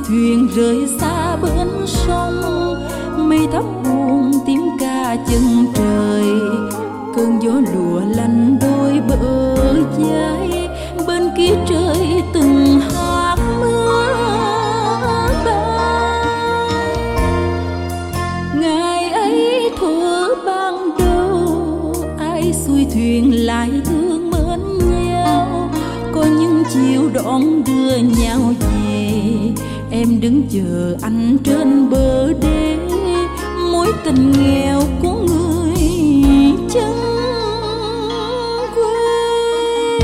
thuyền rời xa bên sông, mây thấp buồn tím ca chân trời. Cơn gió lùa lạnh đôi bờ vai, bên kia trời từng hạt mưa bay. Ngày ấy thuở ban đầu, ai xuôi thuyền lại thương mến nhau. Có những chiều đón đưa nhau về, em đứng chờ anh trên bờ đê. Mối tình nghèo của người chân quê,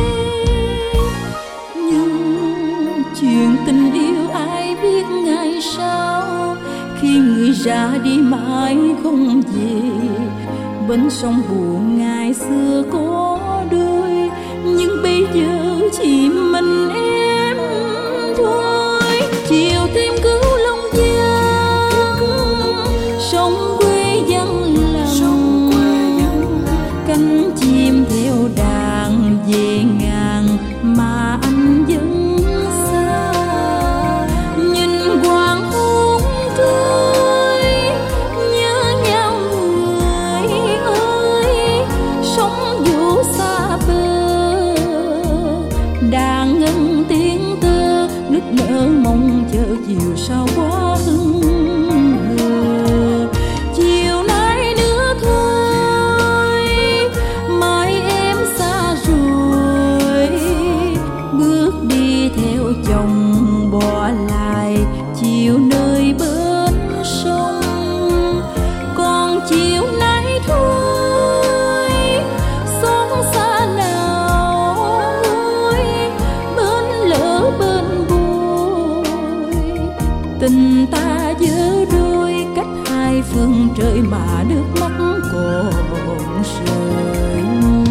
nhưng chuyện tình yêu ai biết ngày sau. Khi người ra đi mãi không về, bên sông buồn ngày xưa có đôi, nhưng bây giờ chỉ mình em thôi. Chiều thêm cứu Long Giang, sông quê vắng lặng, cánh chim theo đàn về ngàn mà anh vẫn xa. Nhìn hoàng hôn trôi nhớ nhau người ơi, sóng vỗ xa bờ đàn ngân tiếng tơ, nức nở mong chờ chiều sau quá hưng hờ. Chiều nay nữa thôi, mai em xa rồi, bước đi theo chồng bỏ lại chiều nơi bên sông. Còn chiều nay thôi, xót xa nào ơi, bên lỡ bên bồi. Tình ta dở đôi cách hai phương trời mà nước mắt còn rơi.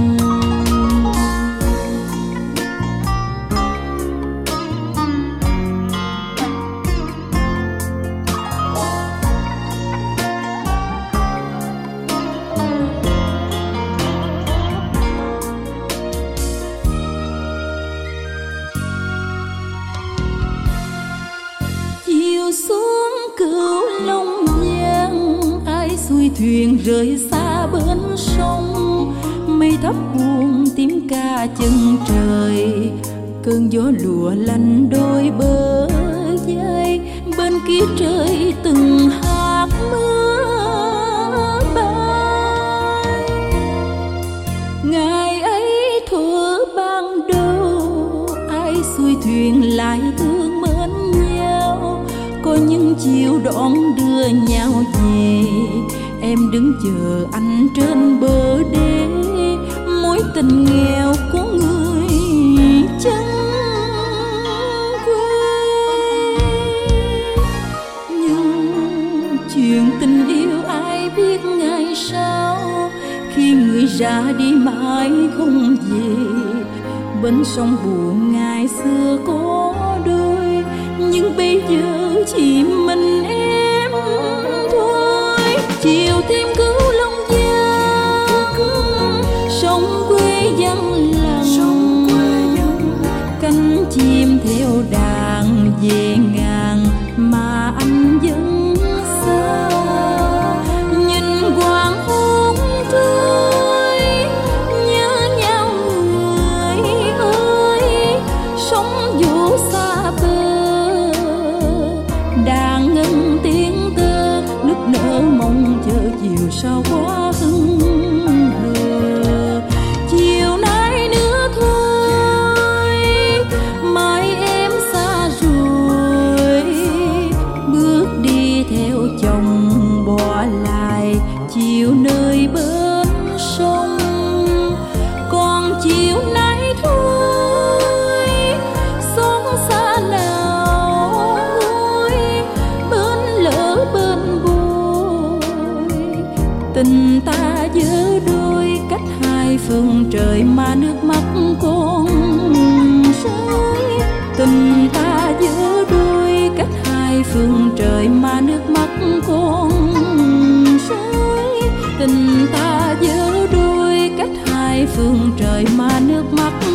Chiều xuống Cửu Long Giang, ai xuôi thuyền rời xa bên sông, mây thấp buồn tím ca chân trời. Cơn gió lùa lạnh đôi bờ vai, bên kia trời từng hạt mưa bay. Ngày ấy thuở ban đầu, ai xuôi thuyền lại thương mến nhau. Có những chiều đón đưa nhau về, em đứng chờ anh trên bờ đê. Mối tình nghèo của người chân quê, nhưng chuyện tình yêu ai biết ngày sau. Khi người ra đi mãi không về, bên sông buồn ngày xưa có đôi, nhưng bây giờ chỉ mình em thôi. Chiều thêm cứu Long Giang, sông quê vắng lặng, cánh chim theo đàn về ngàn mà anh vẫn xa. Nhìn hoàng hôn trôi nhớ nhau người ơi, sóng vỗ xa bờ đàn ngân tiếng tơ, nức nở mong chờ chiều sau quá hưng hờ. Chiều nay nữa thôi, mai em xa rồi, bước đi theo chồng bỏ lại chiều nơi bên sông. Còn chiều nay thôi, xót xa nào ơi, bên lỡ bên bồi. Tình ta dở đôi cách hai phương trời mà nước mắt còn rơi. Tình ta dở đôi cách hai phương trời mà nước mắt còn rơi. Tình ta dở đôi cách hai phương trời mà nước mắt